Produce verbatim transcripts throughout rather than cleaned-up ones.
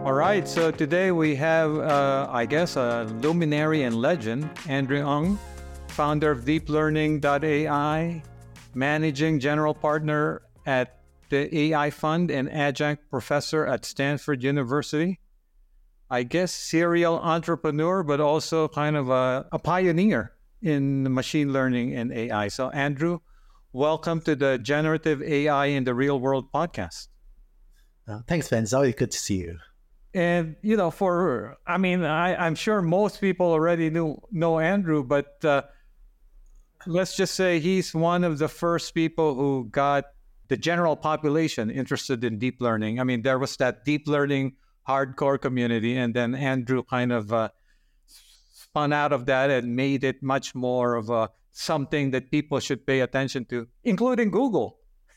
All right, so today we have, uh, I guess, a luminary and legend, Andrew Ng, founder of deep learning dot A I, managing general partner at the A I Fund and adjunct professor at Stanford University. I guess serial entrepreneur, but also kind of a, a pioneer in machine learning and A I. So Andrew, welcome to the Generative A I in the Real World podcast. Uh, thanks, Ben. It's always good to see you. And, you know, for, I mean, I, I'm sure most people already knew, know Andrew, but uh, let's just say he's one of the first people who got the general population interested in deep learning. I mean, there was that deep learning hardcore community, and then Andrew kind of uh, spun out of that and made it much more of a, something that people should pay attention to, including Google.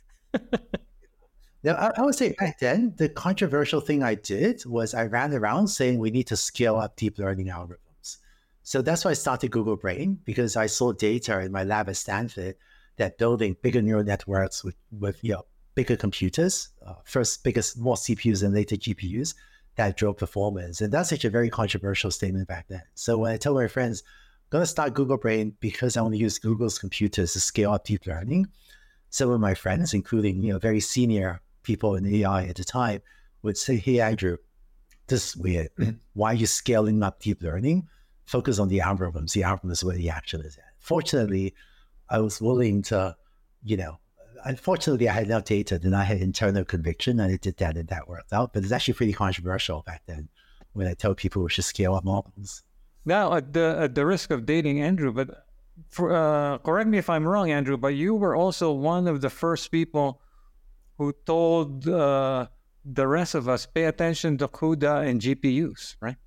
Now, I, I would say back then, the controversial thing I did was I ran around saying we need to scale up deep learning algorithms. So that's why I started Google Brain, because I saw data in my lab at Stanford that building bigger neural networks with, with you know, bigger computers, uh, first biggest, more C P Us and later G P Us, that drove performance. And that's such a very controversial statement back then. So when I tell my friends, I'm going to start Google Brain because I want to use Google's computers to scale up deep learning, some of my friends, including you know very senior people in A I at the time, would say, hey, Andrew, this is weird. Why are you scaling up deep learning? Focus on the algorithms. The algorithm is where the action is at. Fortunately, I was willing to, you know, unfortunately, I had enough data and I had internal conviction and I did that and that worked out. But it's actually pretty controversial back then when I tell people we should scale up models. Now, at the, at the risk of dating Andrew, but for, uh, correct me if I'm wrong, Andrew, but you were also one of the first people who told uh, the rest of us, pay attention to CUDA and G P Us, right?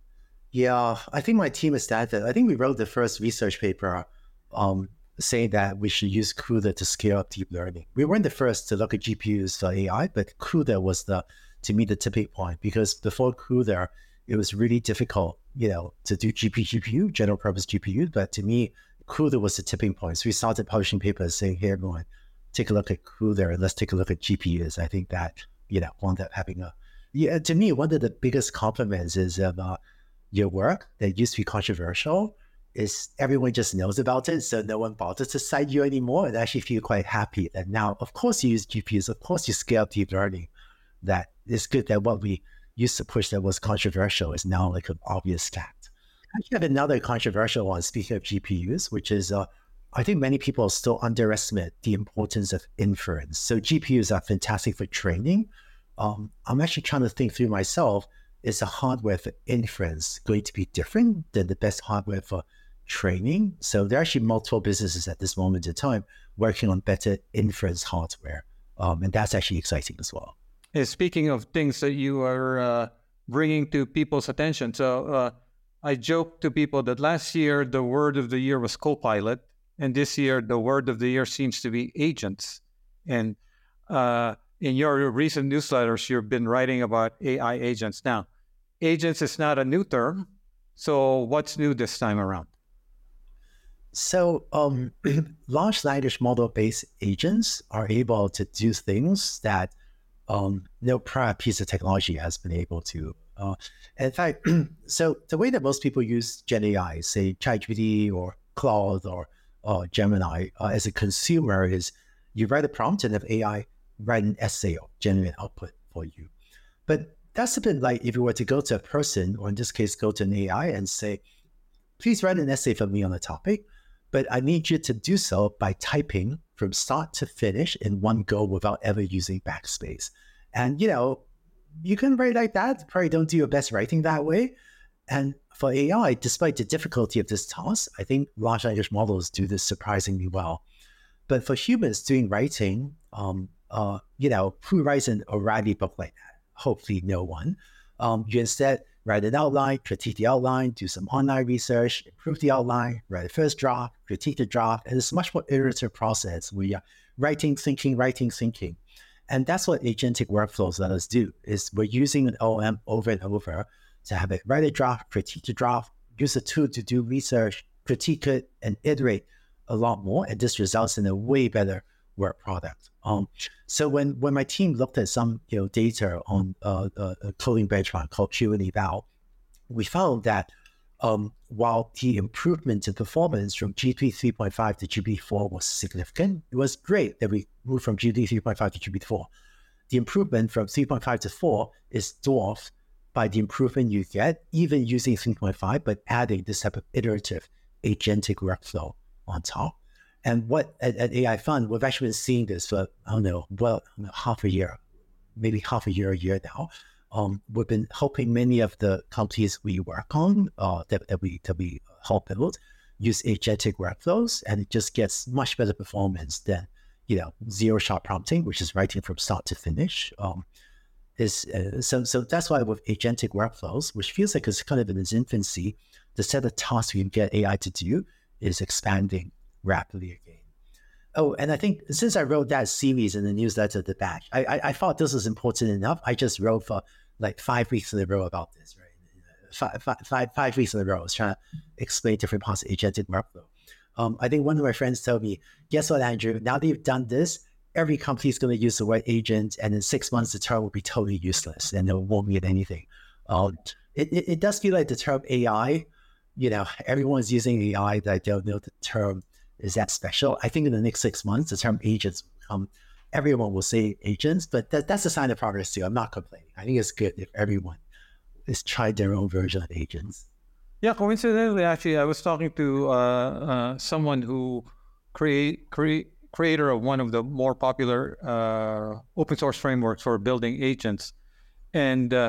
Yeah, I think my team is that. I think we wrote the first research paper um, saying that we should use CUDA to scale up deep learning. We weren't the first to look at G P Us for A I, but CUDA was the, to me, the tipping point, because before CUDA, it was really difficult, you know, to do G P U, G P U, general purpose G P U. But to me, CUDA was the tipping point. So we started publishing papers saying, hey, everyone, take a look at CUDA and let's take a look at G P Us. I think that, you know, wound up having a, yeah, to me, one of the biggest compliments is um, uh, your work that used to be controversial is everyone just knows about it. So no one bothers to cite you anymore. And I actually feel quite happy that now, of course you use G P Us, of course you scale up deep learning. That it's good that what we used to push that was controversial is now like an obvious fact. I actually have another controversial one, speaking of G P Us, which is, uh, I think many people still underestimate the importance of inference. So G P Us are fantastic for training. Um, I'm actually trying to think through myself, is the hardware for inference going to be different than the best hardware for training? So there are actually multiple businesses at this moment in time working on better inference hardware. Um, and that's actually exciting as well. And speaking of things that you are uh, bringing to people's attention, so uh, I joke to people that last year, the word of the year was Copilot. And this year, the word of the year seems to be agents. And uh, in your recent newsletters, you've been writing about A I agents. Now, agents is not a new term. So what's new this time around? So um, large language model-based agents are able to do things that um, no prior piece of technology has been able to. Uh, in fact, so the way that most people use Gen A I, say ChatGPT or Claude or Uh, Gemini uh, as a consumer is you write a prompt and have A I write an essay or generate output for you. But that's a bit like if you were to go to a person, or in this case, go to an A I and say, please write an essay for me on a topic, but I need you to do so by typing from start to finish in one go without ever using backspace. And, you know, you can write like that, probably don't do your best writing that way. And for A I, despite the difficulty of this task, I think large language models do this surprisingly well. But for humans doing writing, um, uh, you know, who writes an O'Reilly book like that? Hopefully no one. Um, you instead write an outline, critique the outline, do some online research, improve the outline, write a first draft, critique the draft. And it's a much more iterative process where you're writing, thinking, writing, thinking. And that's what agentic workflows let us do, is we're using an O M over and over to have it write a draft, critique the draft, use a tool to do research, critique it, and iterate a lot more. And this results in a way better work product. Um, so when when my team looked at some you know data on uh, uh, a coding benchmark called Q and Eval, we found that um, while the improvement in performance from G P T three point five to G P T four was significant, it was great that we moved from G P T three point five to G P T four. The improvement from three point five to four is dwarfed by the improvement you get even using three point five, but adding this type of iterative agentic workflow on top. And what at, at A I Fund, we've actually been seeing this for, I don't know, well, half a year, maybe half a year, a year now. Um, we've been helping many of the companies we work on, uh, that, that we that we help build, use agentic workflows, and it just gets much better performance than, you know, zero-shot prompting, which is writing from start to finish. Um, is uh, so so that's why with agentic workflows, which feels like it's kind of in its infancy, the set of tasks you can get A I to do is expanding rapidly again. Oh, and I think since I wrote that series in the newsletter, The Batch, I, I I thought this was important enough. I just wrote for like five weeks in a row about this, right? Five, five, five, five weeks in a row, I was trying to explain different parts of agentic workflow. Um, I think one of my friends told me, guess what, Andrew? Now that you've done this, every company is going to use the word agent, and in six months, the term will be totally useless and it won't mean anything. Um, it, it, it does feel like the term A I, you know, everyone's using A I that I don't know the term is that special. I think in the next six months, the term agents will come. Everyone will say agents, but that, that's a sign of progress too. I'm not complaining. I think it's good if everyone is trying their own version of agents. Yeah, coincidentally, actually, I was talking to uh, uh, someone who create create creator of one of the more popular uh, open source frameworks for building agents, and uh,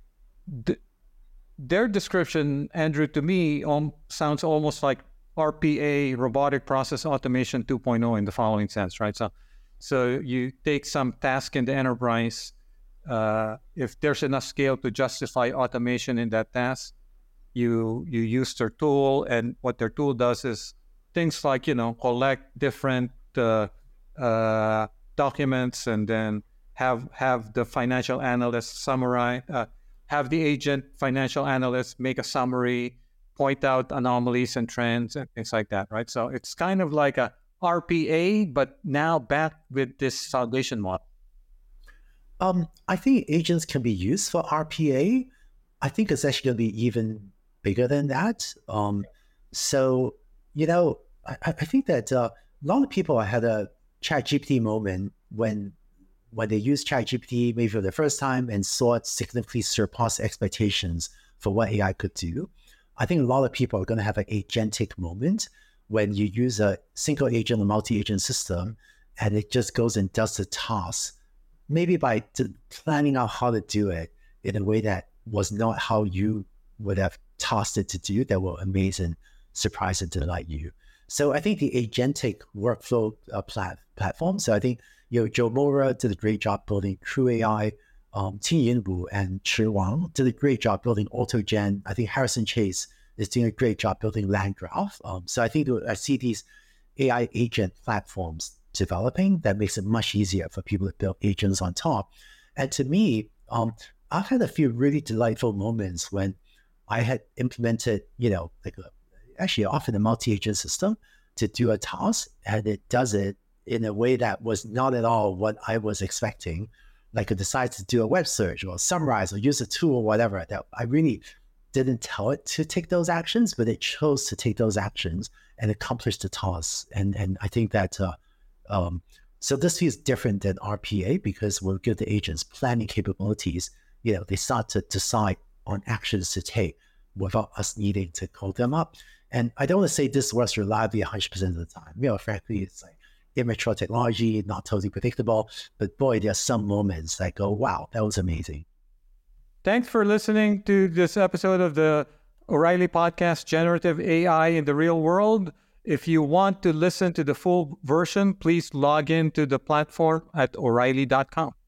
th- their description, Andrew, to me, um, sounds almost like R P A, robotic process automation two point oh, in the following sense, right? So, so you take some task in the enterprise. Uh, if there's enough scale to justify automation in that task, you you use their tool, and what their tool does is things like, you know, collect different uh, uh, documents, and then have have the financial analyst summarize, uh, have the agent financial analyst make a summary, point out anomalies and trends and things like that, right? So it's kind of like a R P A, but now back with this foundation model. Um, I think agents can be used for R P A. I think it's actually going to be even bigger than that. Um, so, you know, I, I think that uh, a lot of people had a ChatGPT moment when when they used ChatGPT maybe for the first time and saw it significantly surpass expectations for what A I could do. I think a lot of people are going to have an agentic moment when you use a single agent or multi-agent system, and it just goes and does the task, maybe by t- planning out how to do it in a way that was not how you would have tasked it to do, that will amaze and surprise and delight you. So I think the agentic workflow uh, plat- platform, so I think, you know, Joe Mora did a great job building True A I. Um, Tianyin Wu and Chi Wang did a great job building AutoGen. I think Harrison Chase is doing a great job building LangGraph. Um, so I think I see these A I agent platforms developing that makes it much easier for people to build agents on top. And to me, um, I've had a few really delightful moments when I had implemented, you know, like a, actually often a multi-agent system to do a task, and it does it in a way that was not at all what I was expecting. Like I decided to do a web search or summarize or use a tool or whatever, that I really didn't tell it to take those actions, but it chose to take those actions and accomplish the task. And and I think that, uh, um, so this feels different than R P A because we'll give the agents planning capabilities. You know, they start to decide on actions to take without us needing to code them up. And I don't want to say this works reliably one hundred percent of the time. You know, frankly, it's like immature technology, not totally predictable. But boy, there are some moments that go, wow, that was amazing. Thanks for listening to this episode of the O'Reilly Podcast, Generative A I in the Real World. If you want to listen to the full version, please log in to the platform at O'Reilly dot com.